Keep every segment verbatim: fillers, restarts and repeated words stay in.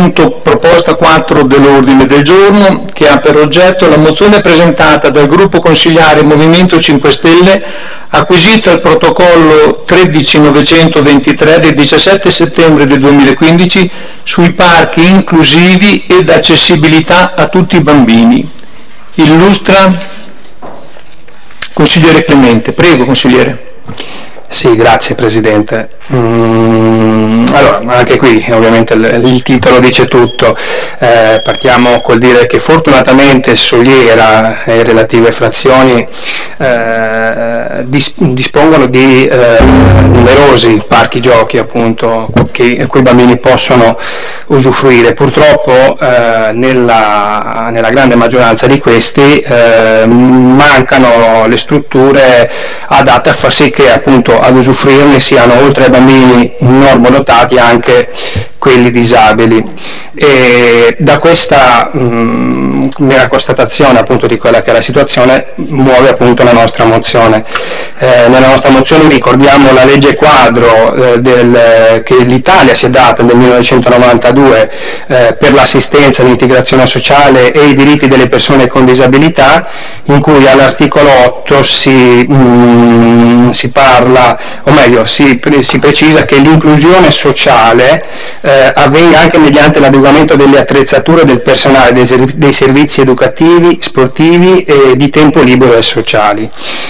punto proposta quattro dell'ordine del giorno, che ha per oggetto la mozione presentata dal gruppo consigliare Movimento cinque Stelle, acquisita al protocollo tredici novecentoventitré del diciassette settembre del duemilaquindici sui parchi inclusivi ed accessibilità a tutti i bambini. Illustra consigliere Clemente. Prego, consigliere. Sì, grazie Presidente. Mm, allora, anche qui ovviamente il, il titolo dice tutto. Eh, partiamo col dire che fortunatamente Soliera e relative frazioni eh, dis- dispongono di eh, numerosi parchi giochi, appunto, che, cui i bambini possono usufruire. Purtroppo eh, nella, nella grande maggioranza di questi eh, mancano le strutture adatte a far sì che appunto ad usufruirne siano, oltre ai bambini normodotati, anche quelli disabili. E da questa mh, mera constatazione appunto di quella che è la situazione muove appunto la nostra mozione. Eh, nella nostra mozione ricordiamo la legge quadro eh, del, che l'Italia si è data nel millenovecentonovantadue eh, per l'assistenza, l'integrazione sociale e i diritti delle persone con disabilità, in cui all'articolo otto si, mh, si parla, o meglio si, si precisa che l'inclusione sociale eh, avvenga anche mediante l'adeguamento delle attrezzature del personale dei, serv- dei servizi educativi, sportivi e di tempo libero e sociali.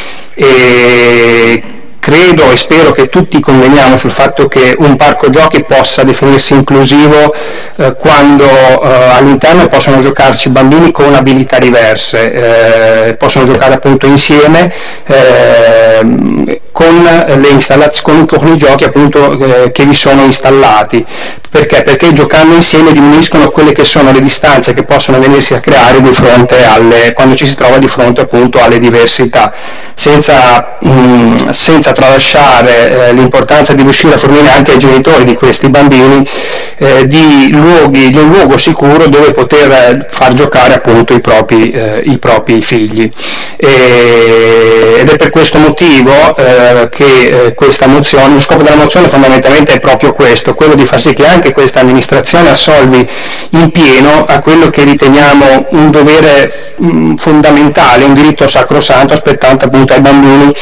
E credo e spero che tutti conveniamo sul fatto che un parco giochi possa definirsi inclusivo eh, quando eh, all'interno possono giocarci bambini con abilità diverse, eh, possono giocare appunto insieme eh, con, le installaz- con, con i giochi appunto eh, che vi sono installati. Perché? Perché giocando insieme diminuiscono quelle che sono le distanze che possono venirsi a creare di fronte alle, quando ci si trova di fronte appunto alle diversità, senza, mh, senza tralasciare eh, l'importanza di riuscire a fornire anche ai genitori di questi bambini eh, di, luoghi, di un luogo sicuro dove poter far giocare appunto i propri, eh, i propri figli. E, ed è per questo motivo eh, che eh, questa mozione, lo scopo della mozione fondamentalmente è proprio questo, quello di far sì che anche che questa amministrazione assolvi in pieno a quello che riteniamo un dovere mh, fondamentale, un diritto sacrosanto spettante appunto ai bambini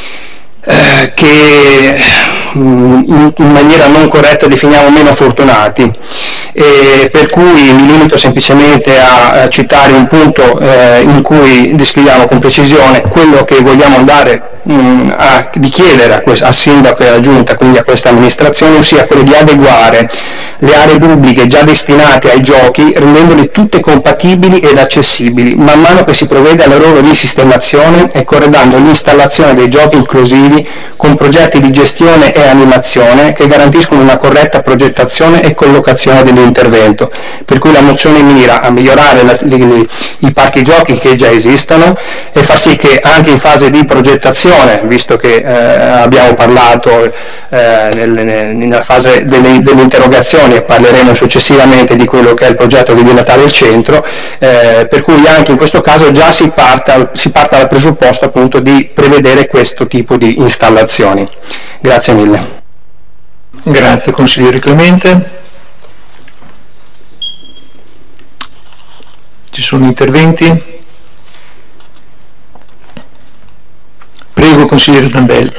eh, che mh, in, in maniera non corretta definiamo meno fortunati. E per cui mi limito semplicemente a, a citare un punto eh, in cui descriviamo con precisione quello che vogliamo andare mh, a, di chiedere a quest- al sindaco e alla giunta, quindi a questa amministrazione, ossia quello di adeguare le aree pubbliche già destinate ai giochi, rendendole tutte compatibili ed accessibili, man mano che si provvede alla loro risistemazione e corredando l'installazione dei giochi inclusivi con progetti di gestione e animazione che garantiscono una corretta progettazione e collocazione dell'intervento, per cui la mozione mira a migliorare la, li, i parchi giochi che già esistono e far sì che anche in fase di progettazione, visto che eh, abbiamo parlato eh, nel, nel, nella fase delle, delle interrogazioni e parleremo successivamente di quello che è il progetto di dilatare il centro, eh, per cui anche in questo caso già si parta, si parta dal presupposto appunto di prevedere questo tipo di installazioni. Grazie mille. Grazie consigliere Clemente. Ci sono interventi? Prego consigliere Zambelli.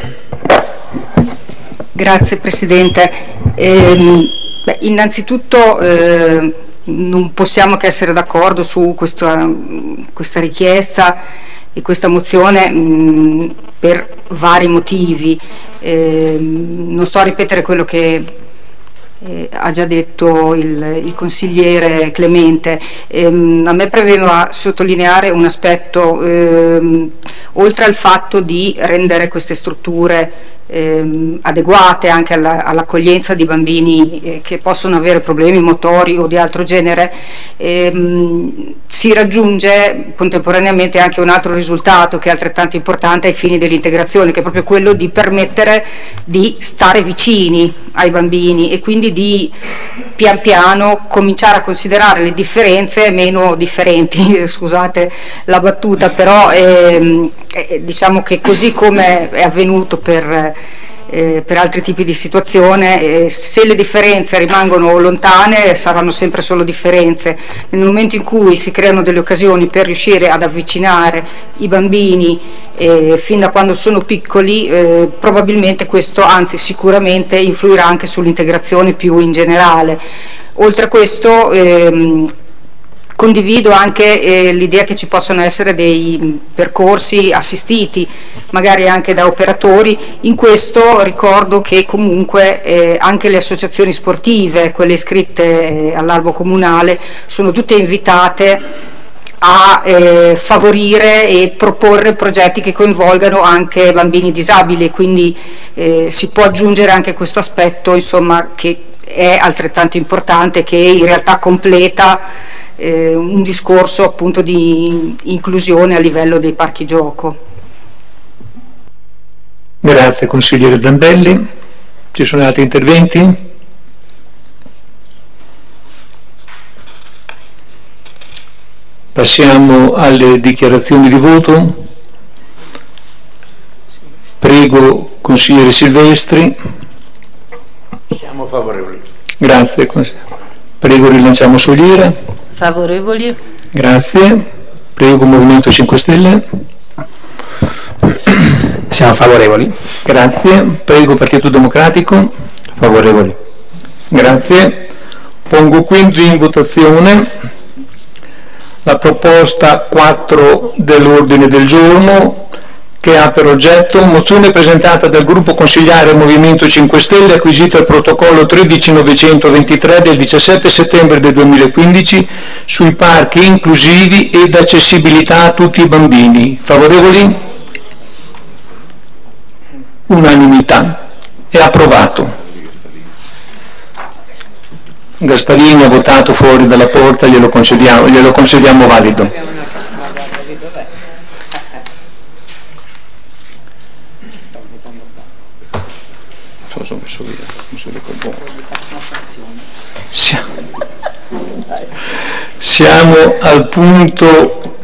Grazie Presidente. Ehm, beh, innanzitutto eh, non possiamo che essere d'accordo su questa, questa richiesta e questa mozione mh, per vari motivi. Eh, non sto a ripetere quello che eh, ha già detto il, il consigliere Clemente. Eh, a me premeva sottolineare un aspetto, eh, oltre al fatto di rendere queste strutture ehm, adeguate anche alla, all'accoglienza di bambini eh, che possono avere problemi motori o di altro genere, ehm, si raggiunge contemporaneamente anche un altro risultato che è altrettanto importante ai fini dell'integrazione, che è proprio quello di permettere di stare vicini ai bambini e quindi di pian piano cominciare a considerare le differenze meno differenti, scusate la battuta, però ehm, eh, diciamo che così come è avvenuto per eh, per altri tipi di situazione. Eh, se le differenze rimangono lontane saranno sempre solo differenze. Nel momento in cui si creano delle occasioni per riuscire ad avvicinare i bambini eh, fin da quando sono piccoli, eh, probabilmente questo, anzi sicuramente, influirà anche sull'integrazione più in generale. Oltre a questo ehm, condivido anche eh, l'idea che ci possano essere dei percorsi assistiti, magari anche da operatori. In questo ricordo che comunque eh, anche le associazioni sportive, quelle iscritte eh, all'albo comunale, sono tutte invitate a eh, favorire e proporre progetti che coinvolgano anche bambini disabili, quindi eh, si può aggiungere anche questo aspetto, insomma, che è altrettanto importante, che in realtà completa Eh, un discorso appunto di inclusione a livello dei parchi gioco. Grazie consigliere Zambelli. Ci sono altri interventi? Passiamo alle dichiarazioni di voto. Prego consigliere Silvestri. Siamo favorevoli. Grazie consigliere. Prego rilanciamo Soliera. Favorevoli. Grazie. Prego Movimento cinque Stelle. Siamo favorevoli. Grazie. Prego Partito Democratico. Favorevoli. Grazie. Pongo quindi in votazione la proposta quattro dell'ordine del giorno, che ha per oggetto mozione presentata dal gruppo consigliare Movimento cinque Stelle acquisita al protocollo tredici novecentoventitré del diciassette settembre del duemilaquindici sui parchi inclusivi ed accessibilità a tutti i bambini. Favorevoli? Unanimità. È approvato. Gasparini ha votato fuori dalla porta, glielo concediamo, glielo concediamo valido. Sono messo via, messo via Siamo al punto